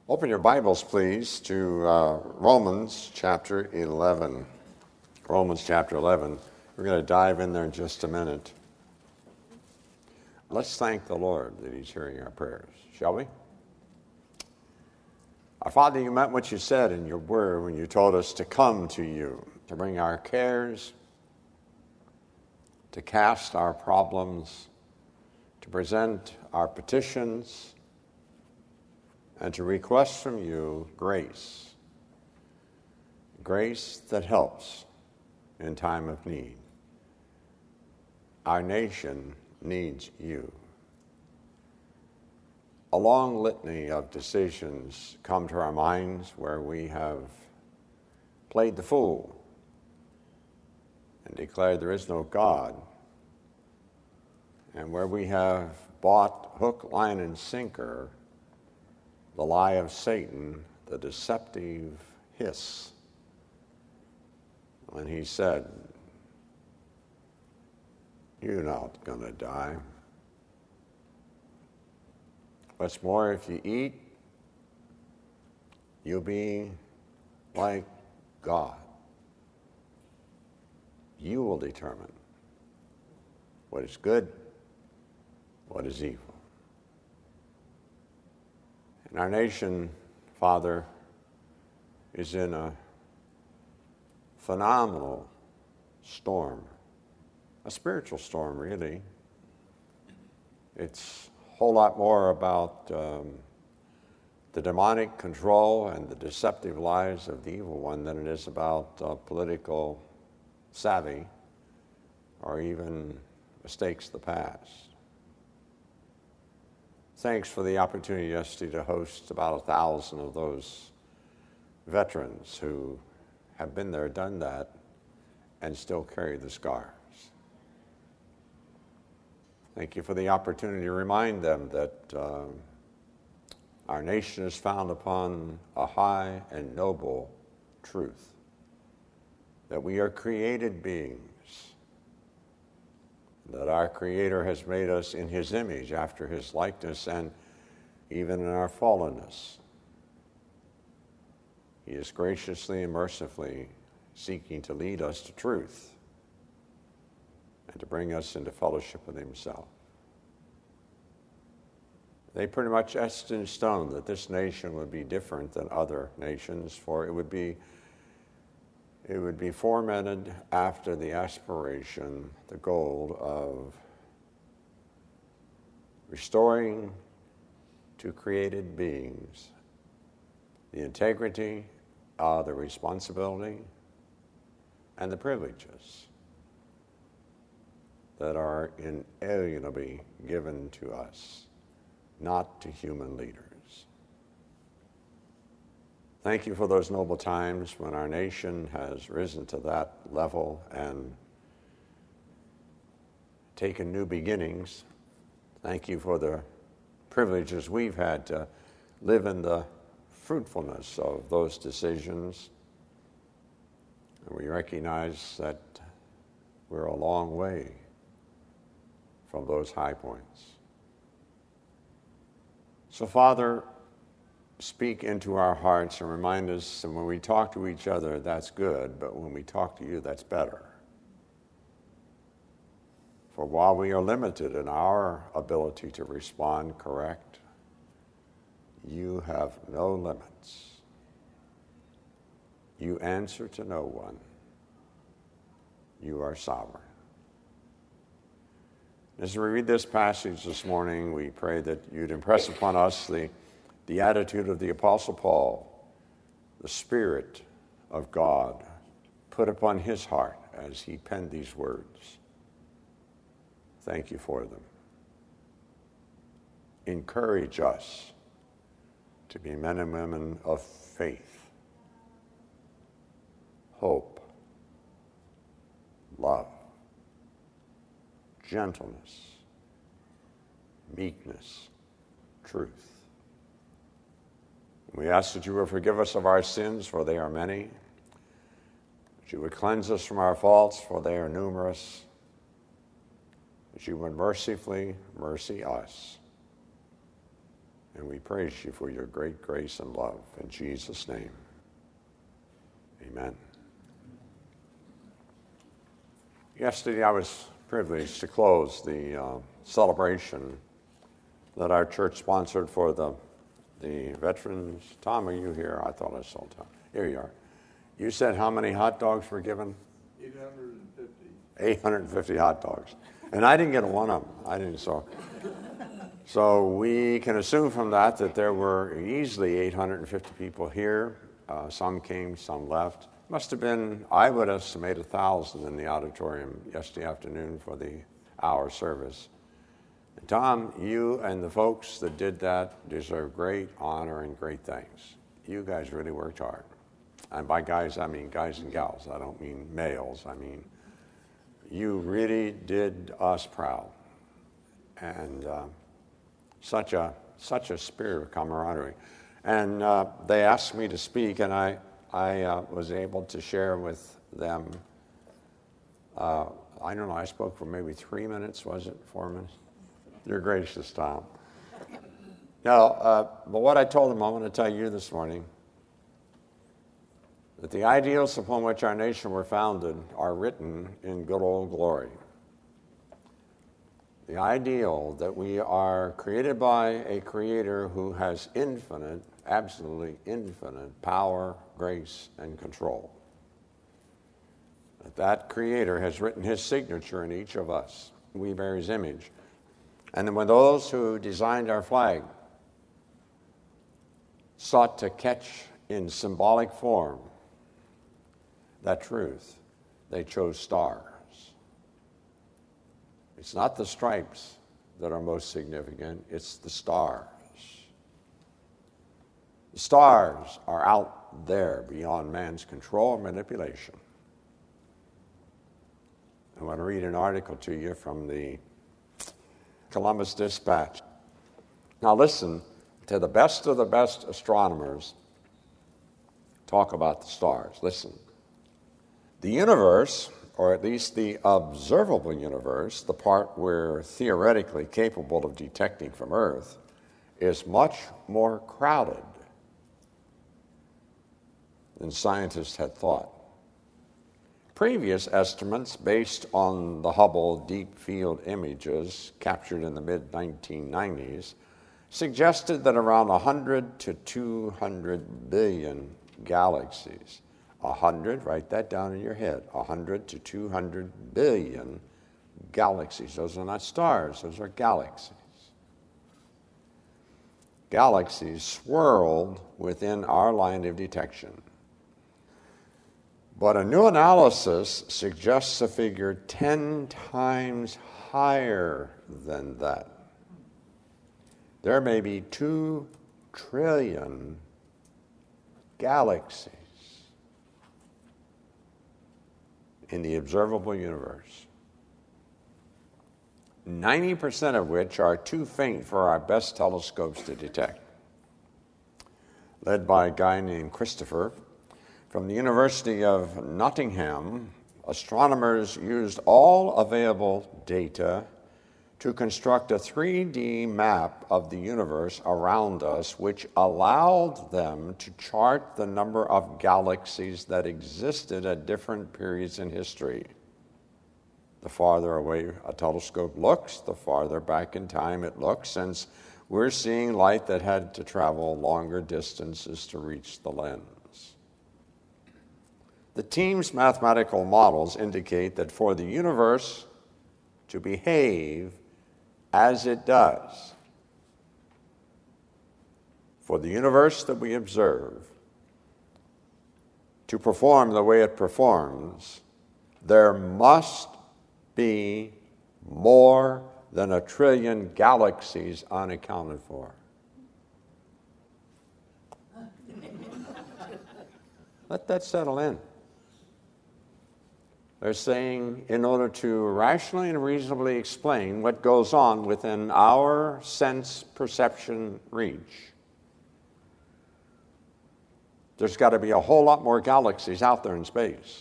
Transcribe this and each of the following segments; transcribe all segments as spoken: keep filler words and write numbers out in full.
Open your Bibles, please, to uh, Romans chapter eleven. Romans chapter eleven. We're going to dive in there in just a minute. Let's thank the Lord that He's hearing our prayers, shall we? Our Father, you meant what you said in your word when you told us to come to you, to bring our cares, to cast our problems, to present our petitions, and to request from you grace, grace that helps in time of need. Our nation needs you. A long litany of decisions come to our minds where we have played the fool and declared there is no God, and where we have bought hook, line, and sinker the lie of Satan, the deceptive hiss, when he said, "You're not going to die. What's more, if you eat, you'll be like God. You will determine what is good, what is evil." And our nation, Father, is in a phenomenal storm, a spiritual storm, really. It's a whole lot more about um, the demonic control and the deceptive lies of the evil one than it is about uh, political savvy or even mistakes of the past. Thanks for the opportunity yesterday to host about a thousand of those veterans who have been there, done that, and still carry the scars. Thank you for the opportunity to remind them that uh, our nation is found upon a high and noble truth, that we are created beings, that our Creator has made us in His image, after His likeness, and even in our fallenness, He is graciously and mercifully seeking to lead us to truth and to bring us into fellowship with Himself. They pretty much etched in stone that this nation would be different than other nations, for it would be It would be formatted after the aspiration, the goal of restoring to created beings the integrity, uh, the responsibility, and the privileges that are inalienably given to us, not to human leaders. Thank you for those noble times when our nation has risen to that level and taken new beginnings. Thank you for the privileges we've had to live in the fruitfulness of those decisions. And we recognize that we're a long way from those high points. So, Father, speak into our hearts and remind us that when we talk to each other, that's good, but when we talk to you, that's better. For while we are limited in our ability to respond correct, you have no limits. You answer to no one. You are sovereign. As we read this passage this morning, we pray that you'd impress upon us the The attitude of the Apostle Paul, the Spirit of God put upon his heart as he penned these words. Thank you for them. Encourage us to be men and women of faith, hope, love, gentleness, meekness, truth. We ask that you will forgive us of our sins, for they are many. That you would cleanse us from our faults, for they are numerous. That you would mercifully mercy us. And we praise you for your great grace and love. In Jesus' name, amen. Yesterday I was privileged to close the uh, celebration that our church sponsored for the, the veterans. Tom, are you here? I thought I saw Tom. Here you are. You said how many hot dogs were given? eight hundred fifty. eight hundred fifty hot dogs. And I didn't get one of them. I didn't, so. So we can assume from that that there were easily eight hundred fifty people here. Uh, some came, some left. Must have been, I would estimate, one thousand in the auditorium yesterday afternoon for the hour service. And Tom, you and the folks that did that deserve great honor and great thanks. You guys really worked hard. And by guys, I mean guys and gals. I don't mean males. I mean, you really did us proud. And uh, such a such a spirit of camaraderie. And uh, they asked me to speak, and I, I uh, was able to share with them. Uh, I don't know, I spoke for maybe three minutes, was it? Four minutes? You're gracious, Tom. Now, uh, but what I told them, I want to tell you this morning, that the ideals upon which our nation were founded are written in good old glory. The ideal that we are created by a creator who has infinite, absolutely infinite power, grace, and control. That that creator has written his signature in each of us. We bear his image. And then when those who designed our flag sought to catch in symbolic form that truth, they chose stars. It's not the stripes that are most significant, it's the stars. The stars are out there beyond man's control and manipulation. I want to read an article to you from the Columbus Dispatch. Now listen to the best of the best astronomers talk about the stars. Listen. The universe, or at least the observable universe, the part we're theoretically capable of detecting from Earth, is much more crowded than scientists had thought. Previous estimates based on the Hubble Deep Field images captured in the mid nineteen nineties suggested that around one hundred to two hundred billion galaxies, one hundred, write that down in your head, one hundred to two hundred billion galaxies. Those are not stars, those are galaxies. Galaxies swirled within our line of detection. But a new analysis suggests a figure ten times higher than that. There may be two trillion galaxies in the observable universe, ninety percent of which are too faint for our best telescopes to detect. Led by a guy named Christopher, from the University of Nottingham, astronomers used all available data to construct a three D map of the universe around us, which allowed them to chart the number of galaxies that existed at different periods in history. The farther away a telescope looks, the farther back in time it looks, since we're seeing light that had to travel longer distances to reach the lens. The team's mathematical models indicate that for the universe to behave as it does, for the universe that we observe to perform the way it performs, there must be more than a trillion galaxies unaccounted for. Let that settle in. They're saying in order to rationally and reasonably explain what goes on within our sense perception reach, there's got to be a whole lot more galaxies out there in space.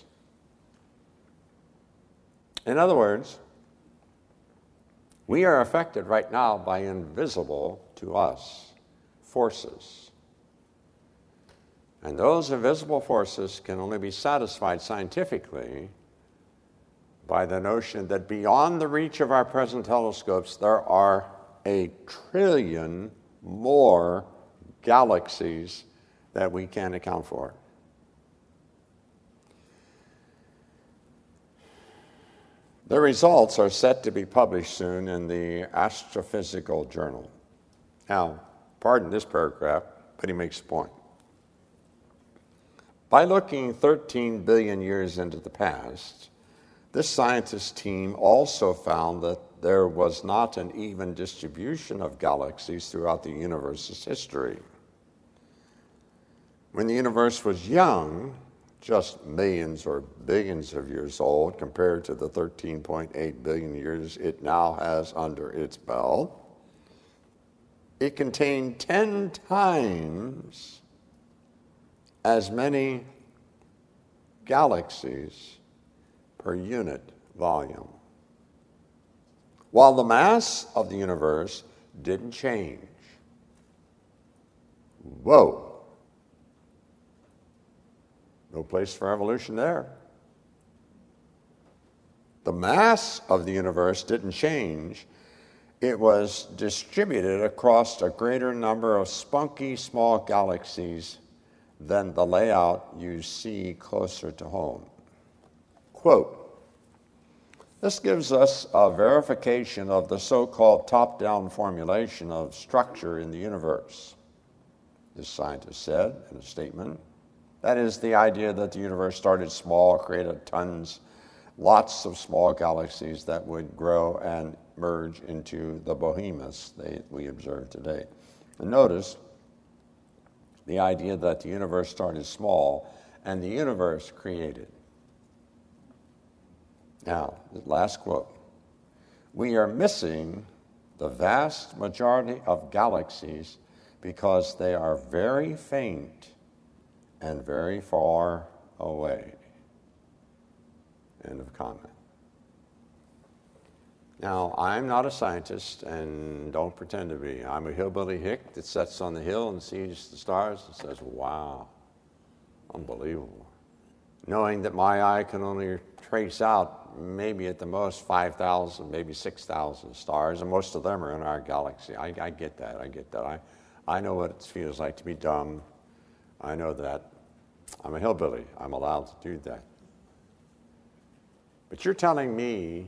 In other words, we are affected right now by invisible to us forces. And those invisible forces can only be satisfied scientifically by the notion that beyond the reach of our present telescopes, there are a trillion more galaxies that we can't account for. The results are set to be published soon in the Astrophysical Journal. Now, pardon this paragraph, but he makes a point. By looking thirteen billion years into the past, this scientist team also found that there was not an even distribution of galaxies throughout the universe's history. When the universe was young, just millions or billions of years old compared to the thirteen point eight billion years it now has under its belt, it contained ten times as many galaxies per unit volume, while the mass of the universe didn't change. Whoa. No place for evolution there. The mass of the universe didn't change. It was distributed across a greater number of spunky small galaxies than the layout you see closer to home. Quote, this gives us a verification of the so-called top-down formulation of structure in the universe, this scientist said in a statement. That is the idea that the universe started small, created tons, lots of small galaxies that would grow and merge into the behemoths that we observe today. And notice the idea that the universe started small and the universe created. Now, the last quote. We are missing the vast majority of galaxies because they are very faint and very far away. End of comment. Now, I'm not a scientist and don't pretend to be. I'm a hillbilly hick that sits on the hill and sees the stars and says, wow, unbelievable. Knowing that my eye can only trace out maybe at the most five thousand, maybe six thousand stars, and most of them are in our galaxy. I, I get that, I get that. I, I know what it feels like to be dumb. I know that. I'm a hillbilly. I'm allowed to do that. But you're telling me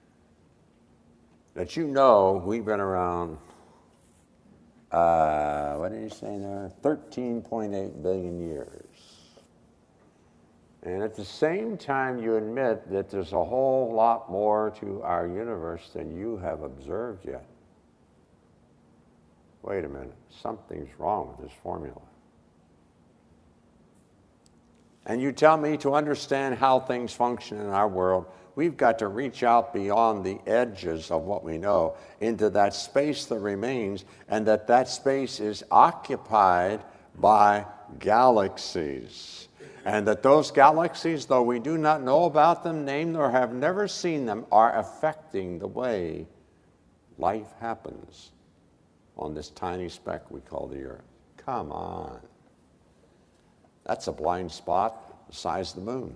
that you know we've been around, uh, what did you say there? thirteen point eight billion years. And at the same time, you admit that there's a whole lot more to our universe than you have observed yet. Wait a minute. Something's wrong with this formula. And you tell me to understand how things function in our world, we've got to reach out beyond the edges of what we know into that space that remains, and that that space is occupied by galaxies. And that those galaxies, though we do not know about them, name nor have never seen them, are affecting the way life happens on this tiny speck we call the Earth. Come on. That's a blind spot the size of the moon.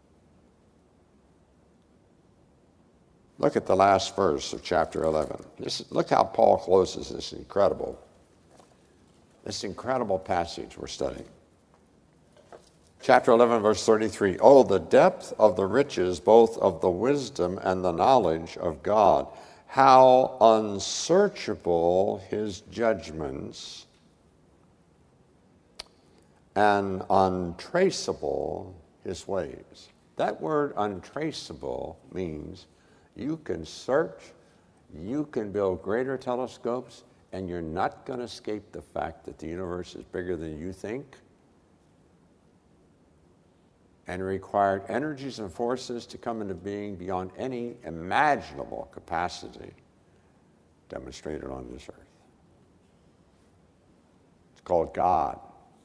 Look at the last verse of chapter eleven. This, look how Paul closes this incredible, this incredible passage we're studying. Chapter eleven, verse thirty-three. Oh, the depth of the riches, both of the wisdom and the knowledge of God. How unsearchable his judgments and untraceable his ways. That word untraceable means you can search, you can build greater telescopes, and you're not going to escape the fact that the universe is bigger than you think, and required energies and forces to come into being beyond any imaginable capacity demonstrated on this earth. It's called God.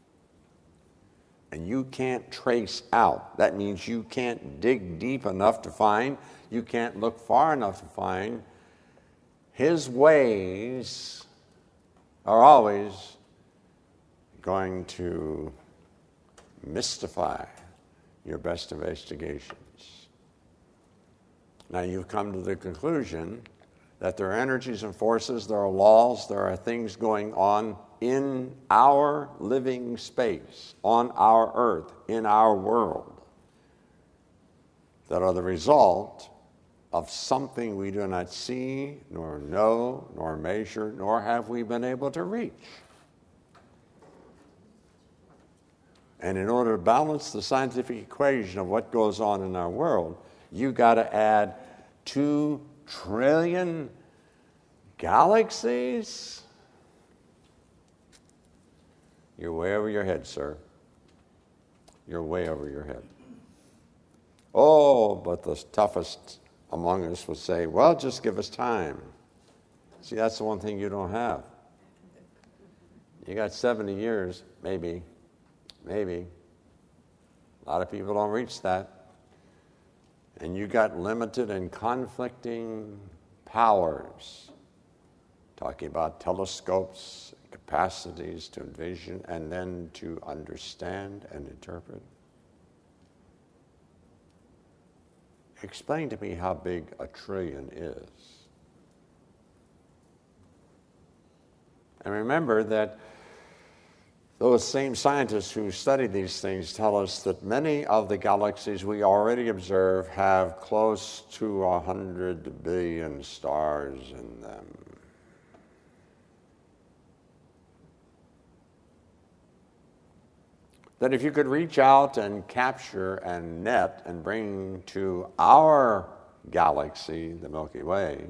And you can't trace out. That means you can't dig deep enough to find, you can't look far enough to find. His ways are always going to mystify your best investigations. Now you've come to the conclusion that there are energies and forces, there are laws, there are things going on in our living space, on our earth, in our world, that are the result of something we do not see, nor know, nor measure, nor have we been able to reach. And in order to balance the scientific equation of what goes on in our world, you got to add two trillion galaxies? You're way over your head, sir. You're way over your head. Oh, but the toughest among us would say, well, just give us time. See, that's the one thing you don't have. You got seventy years, maybe, maybe. A lot of people don't reach that. And you got limited and conflicting powers. Talking about telescopes, capacities to envision, and then to understand and interpret. Explain to me how big a trillion is. And remember that those same scientists who study these things tell us that many of the galaxies we already observe have close to a hundred billion stars in them. That if you could reach out and capture and net and bring to our galaxy, the Milky Way,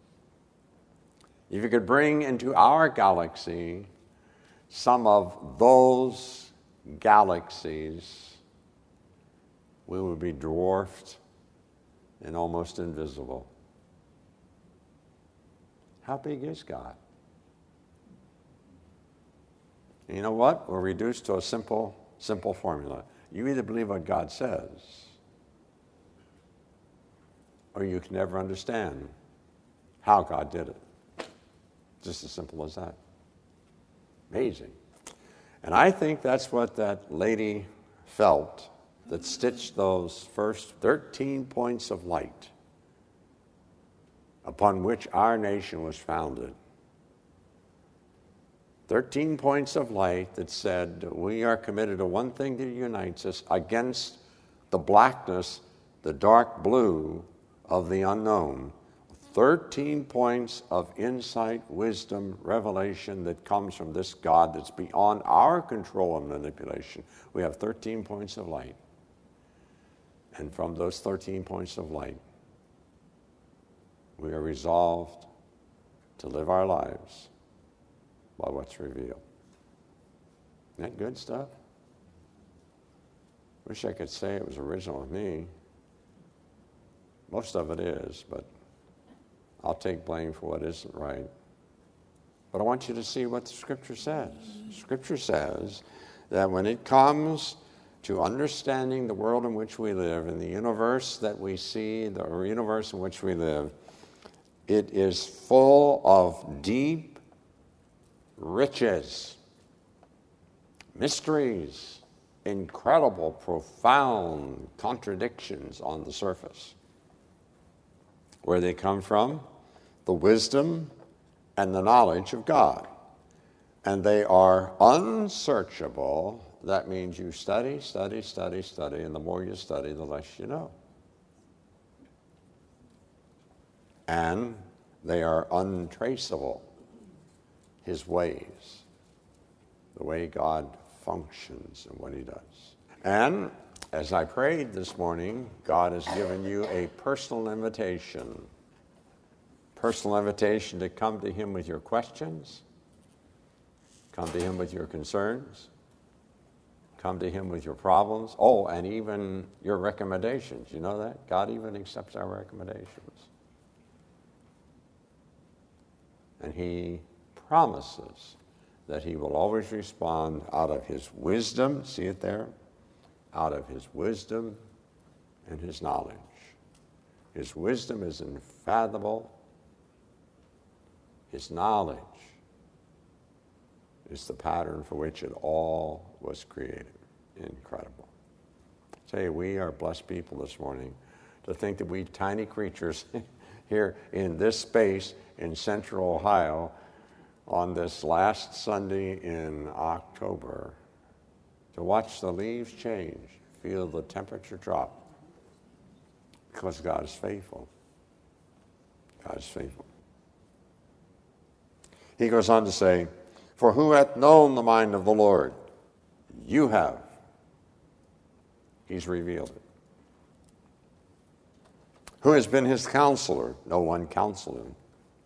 if you could bring into our galaxy some of those galaxies, we would be dwarfed and almost invisible. How big is God? And you know what? We're reduced to a simple Simple formula. You either believe what God says, or you can never understand how God did it. Just as simple as that. Amazing. And I think that's what that lady felt that stitched those first thirteen points of light upon which our nation was founded. Thirteen points of light that said we are committed to one thing that unites us against the blackness, the dark blue of the unknown. Thirteen points of insight, wisdom, revelation that comes from this God that's beyond our control and manipulation. We have thirteen points of light. And from those thirteen points of light, we are resolved to live our lives by what's revealed. Isn't that good stuff? Wish I could say it was original with me. Most of it is, but I'll take blame for what isn't right. But I want you to see what the Scripture says. Scripture says that when it comes to understanding the world in which we live and the universe that we see, the universe in which we live, it is full of deep riches, mysteries, incredible, profound contradictions on the surface. Where they come from? The wisdom and the knowledge of God. And they are unsearchable. That means you study, study, study, study, and the more you study, the less you know. And they are untraceable. His ways, the way God functions and what he does. And as I prayed this morning, God has given you a personal invitation. Personal invitation to come to him with your questions, come to him with your concerns, come to him with your problems. Oh, and even your recommendations. You know that? God even accepts our recommendations. And he promises that he will always respond out of his wisdom, see it there? Out of his wisdom and his knowledge. His wisdom is unfathomable. His knowledge is the pattern for which it all was created. Incredible. I tell you, we are blessed people this morning to think that we tiny creatures here in this space in central Ohio on this last Sunday in October, to watch the leaves change, feel the temperature drop, because God is faithful. God is faithful. He goes on to say, for who hath known the mind of the Lord? You have. He's revealed it. Who has been his counselor? No one counseled him.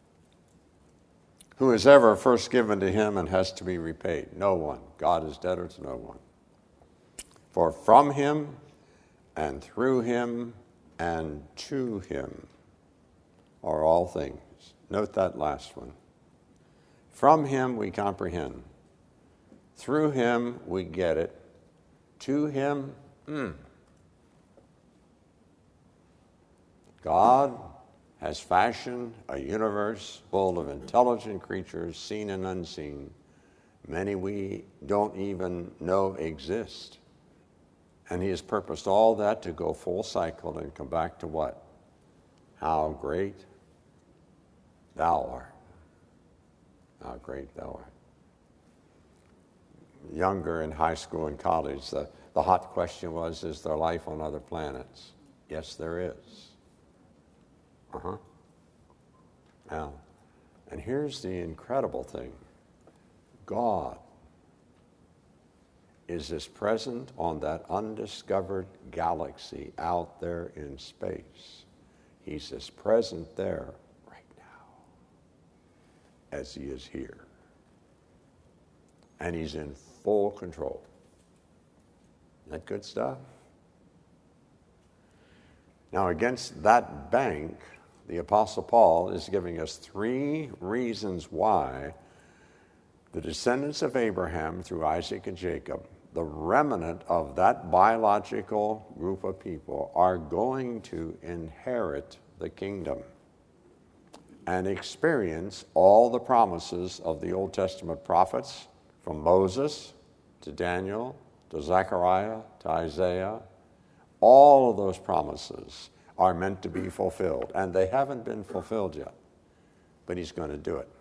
Who is ever first given to him and has to be repaid? No one. God is debtor to no one. For from him and through him and to him are all things. Note that last one. From him we comprehend. Through him we get it. To him, mm. God has fashioned a universe full of intelligent creatures, seen and unseen, many we don't even know exist. And he has purposed all that to go full cycle and come back to what? How great thou art. How great thou art. Younger in high school and college, the, the hot question was, is there life on other planets? Yes, there is. Uh-huh. Now, and here's the incredible thing. God is as present on that undiscovered galaxy out there in space. He's as present there right now as he is here. And he's in full control. Isn't that good stuff? Now, against that bank, the Apostle Paul is giving us three reasons why the descendants of Abraham through Isaac and Jacob, the remnant of that biological group of people, are going to inherit the kingdom and experience all the promises of the Old Testament prophets, from Moses to Daniel to Zechariah to Isaiah. All of those promises are meant to be fulfilled, and they haven't been fulfilled yet, but he's going to do it.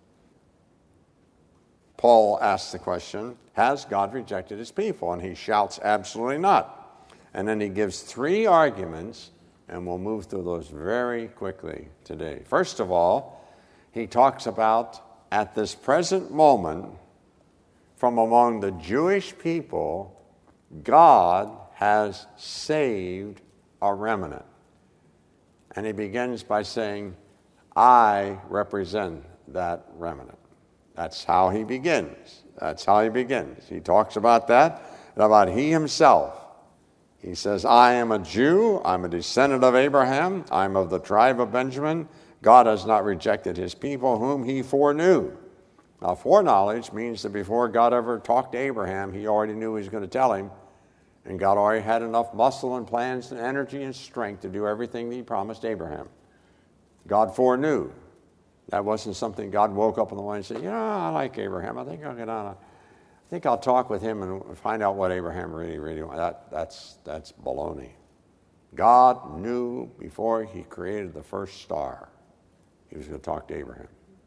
Paul asks the question, has God rejected his people? And he shouts, absolutely not. And then he gives three arguments, and we'll move through those very quickly today. First of all, he talks about, at this present moment, from among the Jewish people, God has saved a remnant. And he begins by saying, I represent that remnant. That's how he begins. That's how he begins. He talks about that and about he himself. He says, I am a Jew. I'm a descendant of Abraham. I'm of the tribe of Benjamin. God has not rejected his people whom he foreknew. Now, foreknowledge means that before God ever talked to Abraham, he already knew he was going to tell him. And God already had enough muscle and plans and energy and strength to do everything that he promised Abraham. God foreknew. That wasn't something God woke up in the morning and said, you know, I like Abraham. I think I'll get on a, I think I'll talk with him and find out what Abraham really, really wants. That, that's, that's baloney. God knew before he created the first star, he was going to talk to Abraham.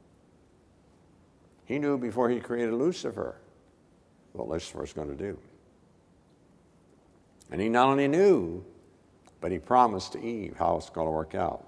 He knew before he created Lucifer what Lucifer was going to do. And he not only knew, but he promised to Eve how it's going to work out.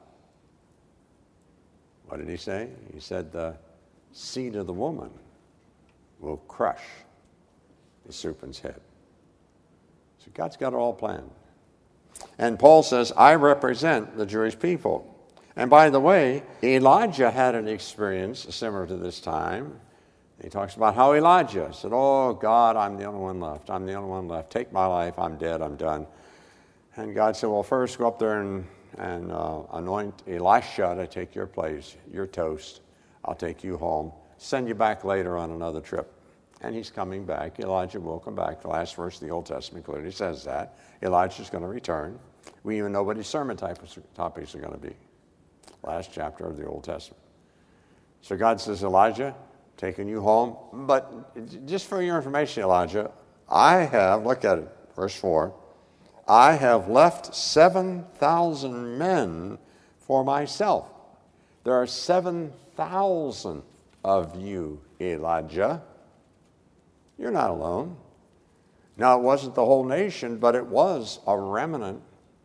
What did he say? He said the seed of the woman will crush the serpent's head. So God's got it all planned. And Paul says, I represent the Jewish people. And by the way, Elijah had an experience similar to this time. He talks about how Elijah said, oh, God, I'm the only one left. I'm the only one left. Take my life. I'm dead. I'm done. And God said, well, first go up there and, and uh, anoint Elisha to take your place. You're toast. I'll take you home. Send you back later on another trip. And he's coming back. Elijah will come back. The last verse of the Old Testament clearly says that. Elijah's going to return. We even know what his sermon topics are going to be. Last chapter of the Old Testament. So God says, Elijah, taken you home. But just for your information, Elijah, I have, look at it, verse four, I have left seven thousand men for myself. There are seven thousand of you, Elijah. You're not alone. Now, it wasn't the whole nation, but it was a remnant.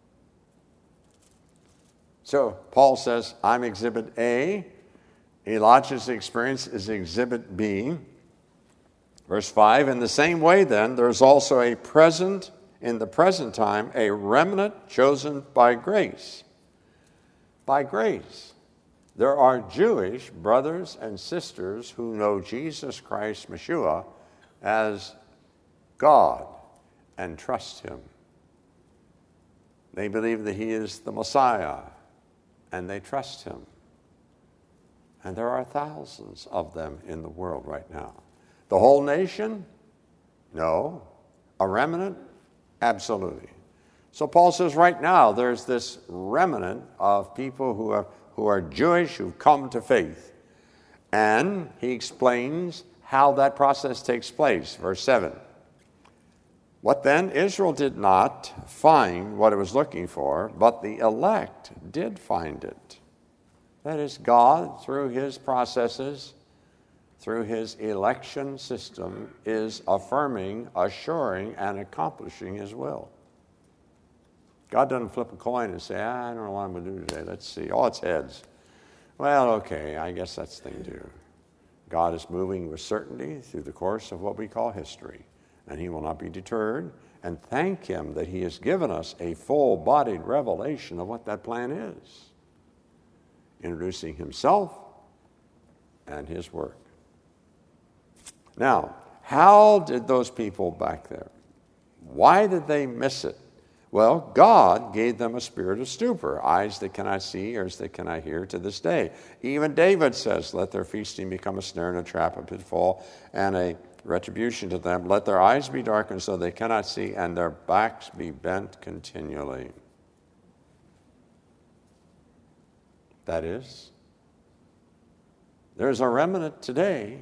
So Paul says, I'm exhibit A. Elijah's experience is exhibit B. Verse five, in the same way then, there's also a present, in the present time, a remnant chosen by grace. By grace. There are Jewish brothers and sisters who know Jesus Christ, Messiah, as God and trust him. They believe that he is the Messiah, and they trust him. And there are thousands of them in the world right now. The whole nation? No. A remnant? Absolutely. So Paul says right now there's this remnant of people who are, who are Jewish, who've come to faith. And he explains how that process takes place. Verse seven. What then? Israel did not find what it was looking for, but the elect did find it. That is, God, through his processes, through his election system, is affirming, assuring, and accomplishing his will. God doesn't flip a coin and say, ah, I don't know what I'm going to do today. Let's see. Oh, it's heads. Well, okay, I guess that's the thing to do. God is moving with certainty through the course of what we call history, and he will not be deterred. And thank him that he has given us a full-bodied revelation of what that plan is, introducing himself and his work. Now, how did those people back there, why did they miss it? Well, God gave them a spirit of stupor, eyes that cannot see, ears that cannot hear to this day. Even David says, let their feasting become a snare and a trap, a pitfall, and a retribution to them. Let their eyes be darkened so they cannot see, and their backs be bent continually. That is, there's a remnant today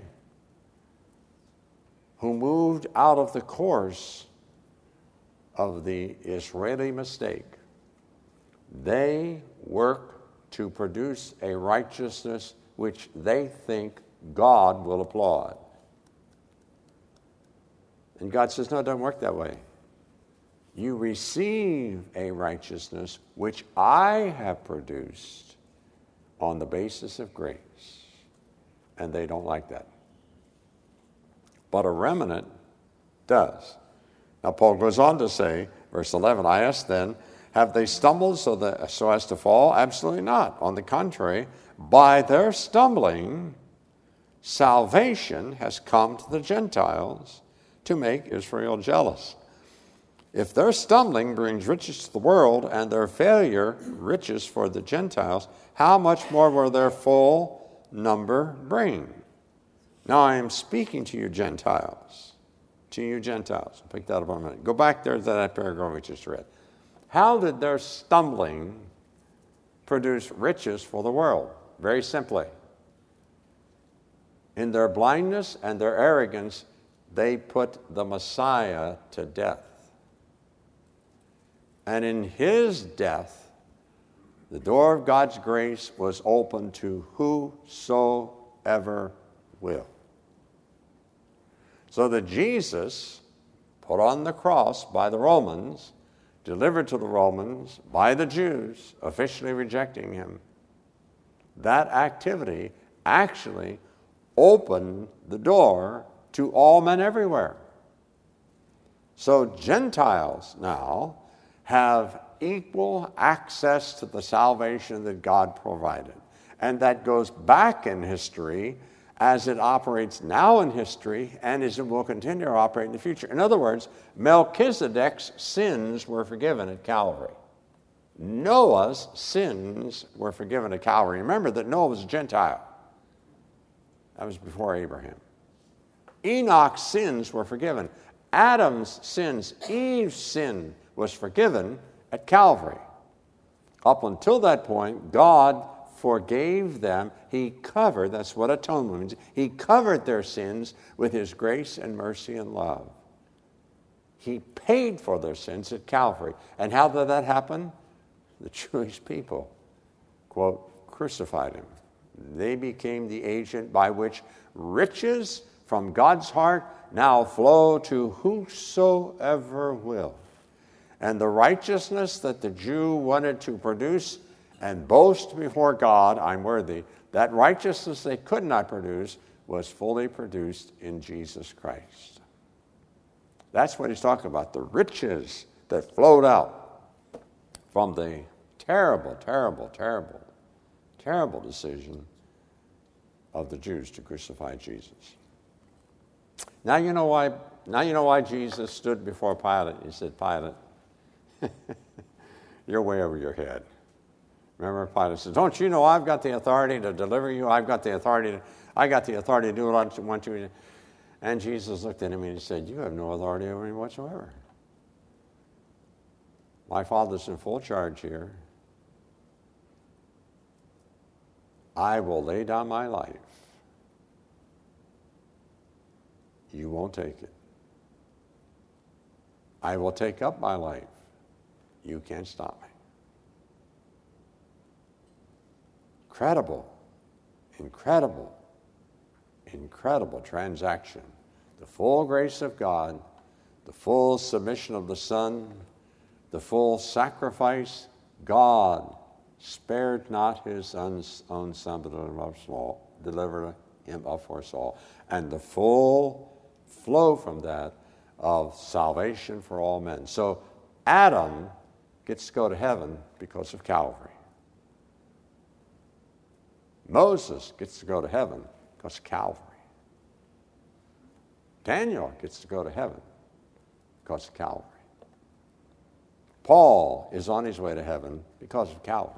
who moved out of the course of the Israeli mistake. They work to produce a righteousness which they think God will applaud. And God says, no, it doesn't work that way. You receive a righteousness which I have produced on the basis of grace. And they don't like that. But a remnant does. Now, Paul goes on to say, verse eleven, I ask then, have they stumbled so, that, so as to fall? Absolutely not. On the contrary, by their stumbling, salvation has come to the Gentiles to make Israel jealous. If their stumbling brings riches to the world and their failure riches for the Gentiles, how much more will their full number bring? Now I am speaking to you Gentiles. To you Gentiles. I'll pick that up in a minute. Go back there to that paragraph we just read. How did their stumbling produce riches for the world? Very simply. In their blindness and their arrogance, they put the Messiah to death. And in his death, the door of God's grace was open to whosoever will. So that Jesus, put on the cross by the Romans, delivered to the Romans by the Jews, officially rejecting him, that activity actually opened the door to all men everywhere. So Gentiles now have equal access to the salvation that God provided. And that goes back in history as it operates now in history and as it will continue to operate in the future. In other words, Melchizedek's sins were forgiven at Calvary. Noah's sins were forgiven at Calvary. Remember that Noah was a Gentile. That was before Abraham. Enoch's sins were forgiven. Adam's sins, Eve's sin was forgiven at Calvary. Up until that point, God forgave them. He covered, that's what atonement means, he covered their sins with his grace and mercy and love. He paid for their sins at Calvary. And how did that happen? The Jewish people, quote, crucified him. They became the agent by which riches from God's heart now flow to whosoever will. And the righteousness that the Jew wanted to produce and boast before God, I'm worthy, that righteousness they could not produce was fully produced in Jesus Christ. That's what he's talking about, the riches that flowed out from the terrible, terrible, terrible, terrible decision of the Jews to crucify Jesus. Now you know why, now you know why Jesus stood before Pilate. He said, Pilate, you're way over your head. Remember, Pilate said, don't you know I've got the authority to deliver you? I've got the authority to, I got the authority to do what I want you to do. And Jesus looked at him and he said, you have no authority over me whatsoever. My Father's in full charge here. I will lay down my life. You won't take it. I will take up my life. You can't stop me. Incredible, incredible, incredible transaction. The full grace of God, the full submission of the Son, the full sacrifice. God spared not his own Son, but delivered him up for us all. And the full flow from that of salvation for all men. So Adam gets to go to heaven because of Calvary. Moses gets to go to heaven because of Calvary. Daniel gets to go to heaven because of Calvary. Paul is on his way to heaven because of Calvary.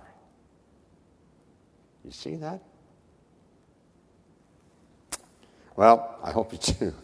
You see that? Well, I hope you do.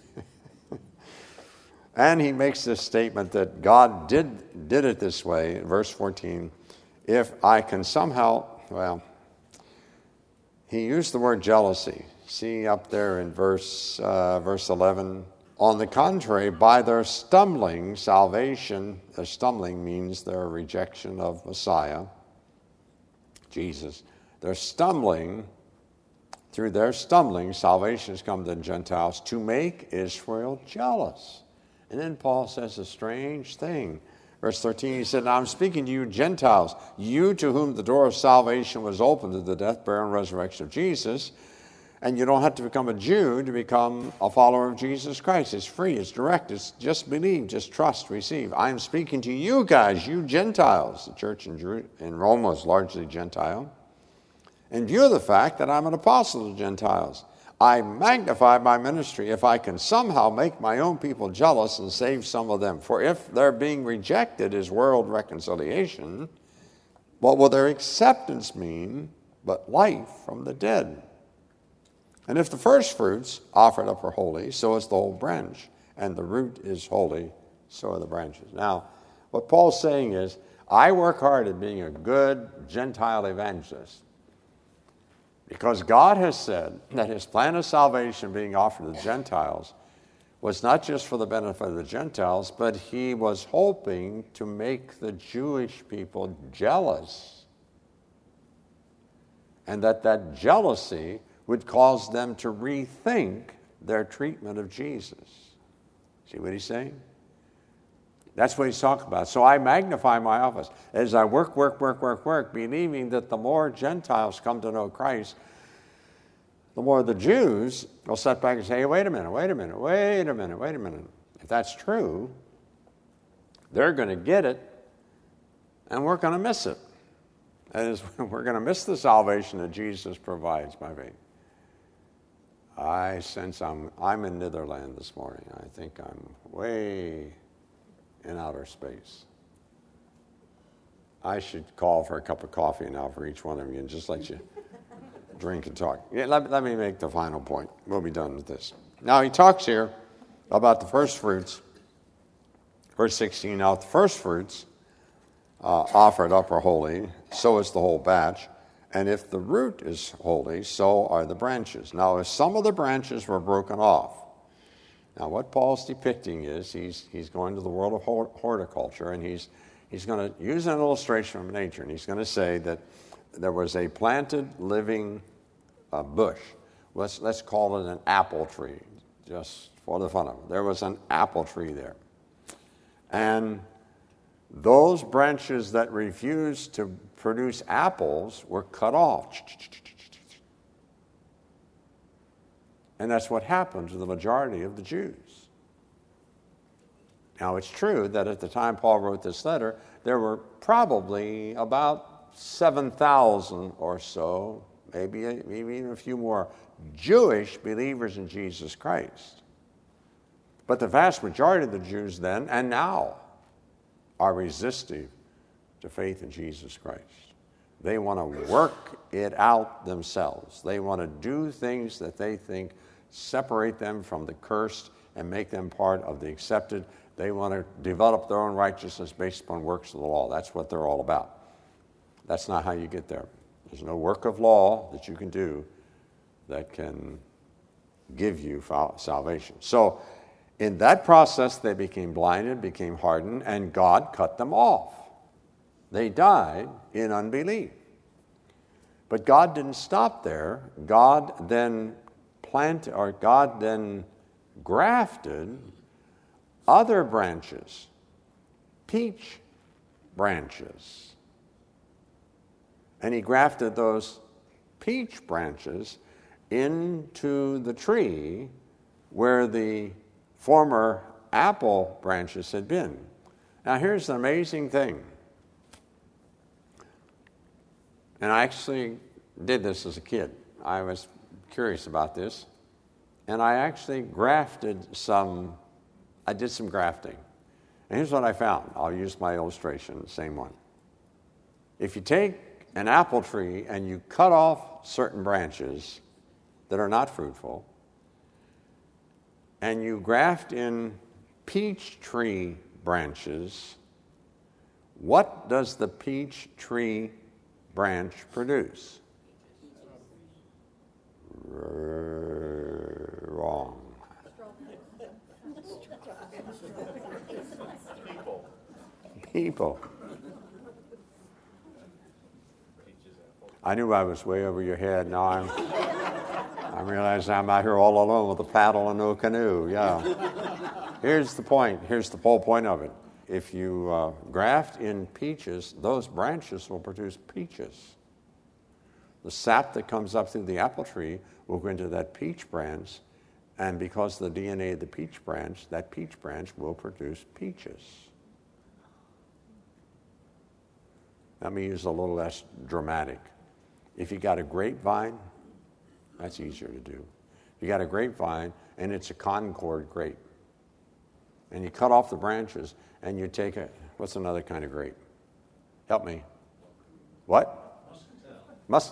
And he makes this statement that God did, did it this way, in verse fourteen. If I can somehow, well, he used the word jealousy. See up there in verse, uh, verse eleven. On the contrary, by their stumbling, salvation, their stumbling means their rejection of Messiah, Jesus. Their stumbling, through their stumbling, salvation has come to the Gentiles to make Israel jealous. And then Paul says a strange thing. Verse thirteen, he said, now I'm speaking to you Gentiles, you to whom the door of salvation was opened through the death, burial, and resurrection of Jesus. And you don't have to become a Jew to become a follower of Jesus Christ. It's free, it's direct, it's just believe, just trust, receive. I'm speaking to you guys, you Gentiles. The church in, Jeru- in Rome was largely Gentile. In view of the fact that I'm an apostle to Gentiles, I magnify my ministry if I can somehow make my own people jealous and save some of them. For if their being rejected is world reconciliation, what will their acceptance mean but life from the dead? And if the first fruits offered up are holy, so is the whole branch. And the root is holy, so are the branches. Now, what Paul's saying is, I work hard at being a good Gentile evangelist. Because God has said that his plan of salvation being offered to the Gentiles was not just for the benefit of the Gentiles, but he was hoping to make the Jewish people jealous. And that that jealousy would cause them to rethink their treatment of Jesus. See what he's saying? That's what he's talking about. So I magnify my office as I work, work, work, work, work, believing that the more Gentiles come to know Christ, the more the Jews will sit back and say, hey, wait a minute, wait a minute, wait a minute, wait a minute. If that's true, they're going to get it, and we're going to miss it. That is, we're going to miss the salvation that Jesus provides by faith. I sense I'm, I'm in Netherland this morning. I think I'm way in outer space. I should call for a cup of coffee now for each one of you and just let you drink and talk. Yeah, let, let me make the final point. We'll be done with this. Now he talks here about the first fruits. Verse sixteen, now the first fruits uh, offered up are holy, so is the whole batch. And if the root is holy, so are the branches. Now, if some of the branches were broken off, now what Paul's depicting is he's, he's going to the world of horticulture, and he's, he's going to use an illustration from nature, and he's going to say that there was a planted living uh, bush. Let's, let's call it an apple tree, just for the fun of it. There was an apple tree there. And those branches that refused to produce apples were cut off. And that's what happened to the majority of the Jews. Now, it's true that at the time Paul wrote this letter, there were probably about seven thousand or so, maybe, maybe even a few more, Jewish believers in Jesus Christ. But the vast majority of the Jews then and now are resistive to faith in Jesus Christ. They want to work it out themselves. They want to do things that they think separate them from the cursed and make them part of the accepted. They want to develop their own righteousness based upon works of the law. That's what they're all about. That's not how you get there. There's no work of law that you can do that can give you salvation. So in that process, they became blinded, became hardened, and God cut them off. They died in unbelief. But God didn't stop there. God then planted, or God then grafted other branches, peach branches. And he grafted those peach branches into the tree where the former apple branches had been. Now, here's the amazing thing. And I actually did this as a kid. I was curious about this. And I actually grafted some, I did some grafting. And here's what I found. I'll use my illustration, the same one. If you take an apple tree and you cut off certain branches that are not fruitful, and you graft in peach tree branches, what does the peach tree branch produce? Wrong. People. People. I knew I was way over your head. Now I'm, I realize I'm out here all alone with a paddle and no canoe. Yeah. Here's the point. Here's the whole point of it. If you uh, graft in peaches, those branches will produce peaches. The sap that comes up through the apple tree will go into that peach branch, and because of the D N A of the peach branch, that peach branch will produce peaches. Let me use a little less dramatic. If you got a grapevine, that's easier to do. You got a grapevine, and it's a Concord grape. And you cut off the branches, and you take a, what's another kind of grape? Help me. What? Mus.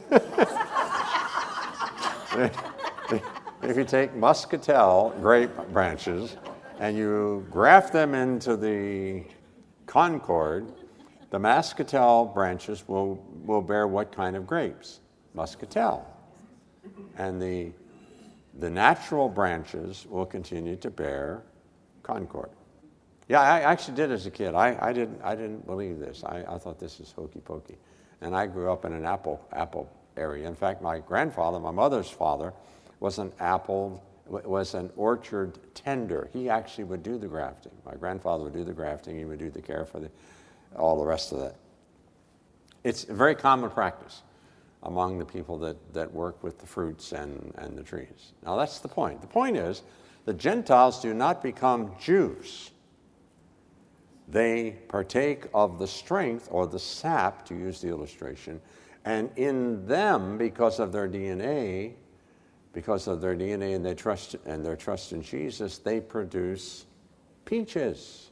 If you take muscatel grape branches, and you graft them into the Concord, the muscatel branches will, will bear what kind of grapes? Muscatel. And the, the natural branches will continue to bear Concord. Yeah, I actually did as a kid. I, I, didn't, I didn't believe this. I, I thought this is hokey pokey. And I grew up in an apple, apple area. In fact, my grandfather, my mother's father, was an apple, was an orchard tender. He actually would do the grafting. My grandfather would do the grafting. He would do the care for the all the rest of that. It's a very common practice among the people that, that work with the fruits and, and the trees. Now, that's the point. The point is, the Gentiles do not become Jews. They partake of the strength or the sap, to use the illustration, and in them, because of their D N A, because of their D N A and their trust and their trust in Jesus, they produce peaches.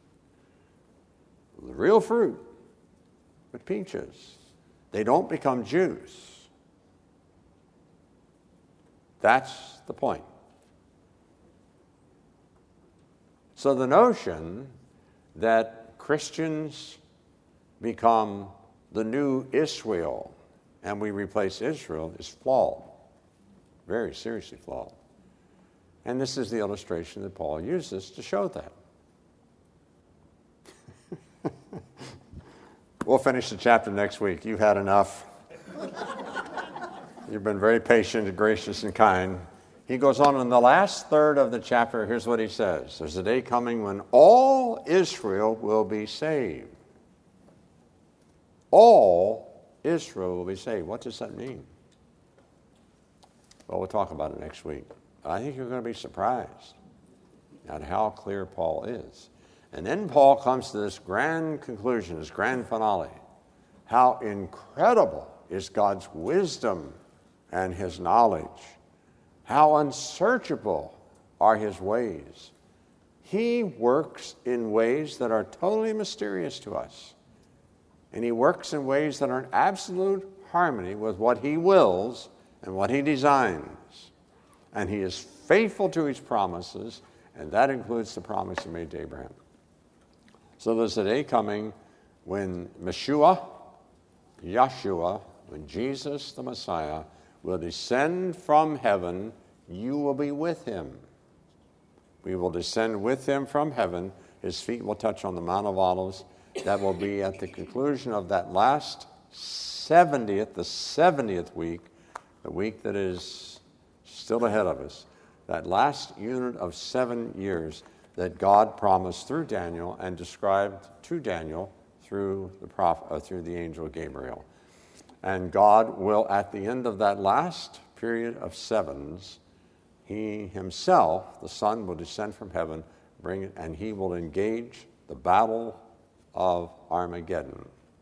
The real fruit, but peaches. They don't become Jews. That's the point. So the notion that Christians become the new Israel and we replace Israel is flawed, very seriously flawed. And this is the illustration that Paul uses to show that. We'll finish the chapter next week. You've had enough. You've been very patient and gracious and kind. He goes on in the last third of the chapter. Here's what he says. There's a day coming when all Israel will be saved. All Israel will be saved. What does that mean? Well, we'll talk about it next week. I think you're going to be surprised at how clear Paul is. And then Paul comes to this grand conclusion, this grand finale. How incredible is God's wisdom and his knowledge. How unsearchable are his ways. He works in ways that are totally mysterious to us. And he works in ways that are in absolute harmony with what he wills and what he designs. And he is faithful to his promises, and that includes the promise he made to Abraham. So there's a day coming when Meshua, Yeshua, when Jesus the Messiah will descend from heaven, you will be with him. We will descend with him from heaven. His feet will touch on the Mount of Olives. That will be at the conclusion of that last seventieth, the seventieth week, the week that is still ahead of us, that last unit of seven years that God promised through Daniel and described to Daniel through the prophet, uh, through the angel Gabriel. And God will, at the end of that last period of sevens, he himself, the Son, will descend from heaven, bring it, and he will engage the battle of Armageddon.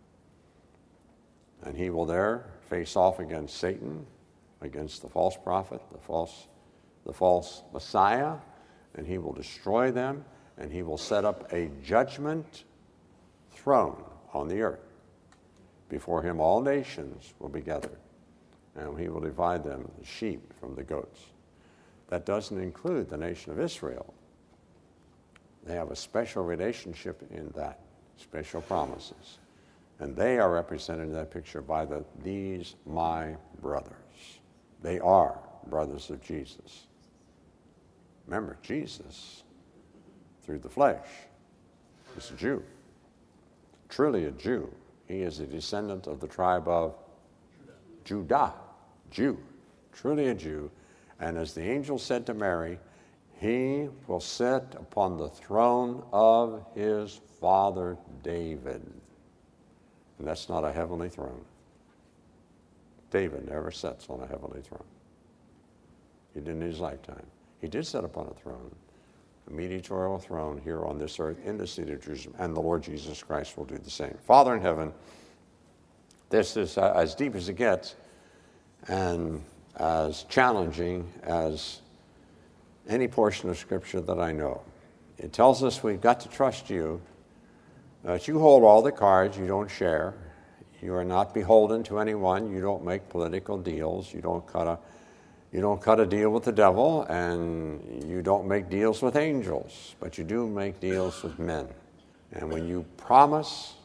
And he will there face off against Satan, against the false prophet, the false, the false Messiah, and he will destroy them, and he will set up a judgment throne on the earth. Before him all nations will be gathered, and he will divide them, the sheep from the goats. That doesn't include the nation of Israel. They have a special relationship in that, special promises. And they are represented in that picture by the these my brothers. They are brothers of Jesus. Remember, Jesus, through the flesh, is a Jew, truly a Jew. He is a descendant of the tribe of Judah, Jew, truly a Jew. And as the angel said to Mary, he will sit upon the throne of his father David. And that's not a heavenly throne. David never sits on a heavenly throne. He didn't in his lifetime. He did sit upon a throne, a mediatorial throne here on this earth in the city of Jerusalem, and the Lord Jesus Christ will do the same. Father in heaven, this is uh, as deep as it gets and as challenging as any portion of Scripture that I know. It tells us we've got to trust you, that you hold all the cards, you don't share. You are not beholden to anyone. You don't make political deals. You don't cut a, you don't cut a deal with the devil, and you don't make deals with angels, but you do make deals with men. And when you promise,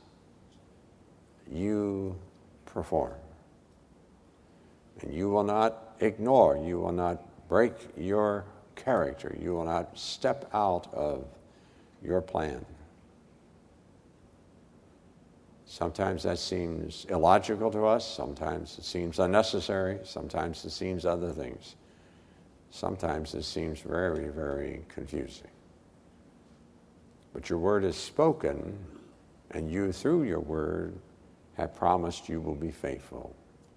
you perform. And you will not ignore, you will not break your character, you will not step out of your plan. Sometimes that seems illogical to us, sometimes it seems unnecessary, sometimes it seems other things. Sometimes it seems very, very confusing. But your word is spoken, and you, through your word, have promised you will be faithful.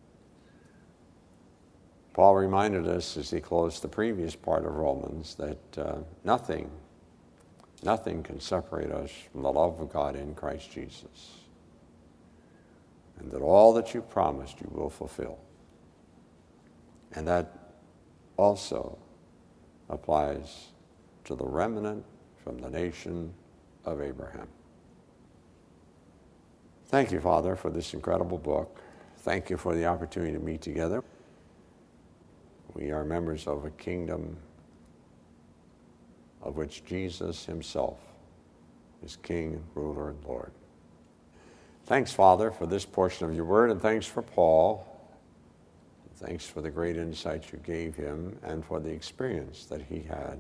Paul reminded us as he closed the previous part of Romans that uh, nothing, nothing can separate us from the love of God in Christ Jesus. And that all that you promised you will fulfill. And that also applies to the remnant from the nation of Abraham. Thank you, Father, for this incredible book. Thank you for the opportunity to meet together. We are members of a kingdom of which Jesus himself is King, ruler, and Lord. Thanks, Father, for this portion of your word, and thanks for Paul Thanks for the great insight you gave him and for the experience that he had.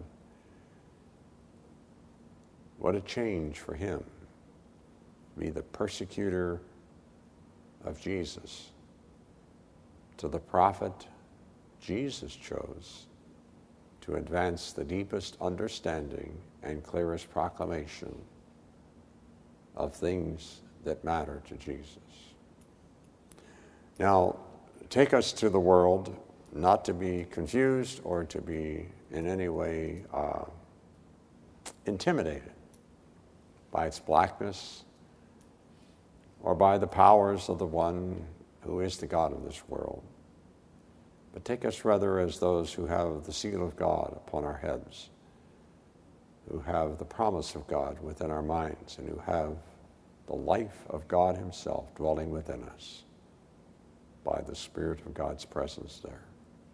What a change for him to be the persecutor of Jesus, to the prophet Jesus chose to advance the deepest understanding and clearest proclamation of things that matter to Jesus. Now, take us to the world, not to be confused or to be in any way uh, intimidated by its blackness or by the powers of the one who is the God of this world. But take us rather as those who have the seal of God upon our heads, who have the promise of God within our minds, and who have the life of God himself dwelling within us by the Spirit of God's presence there.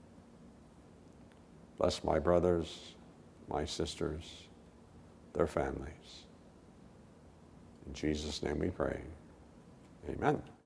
Bless my brothers, my sisters, their families. In Jesus' name we pray. Amen.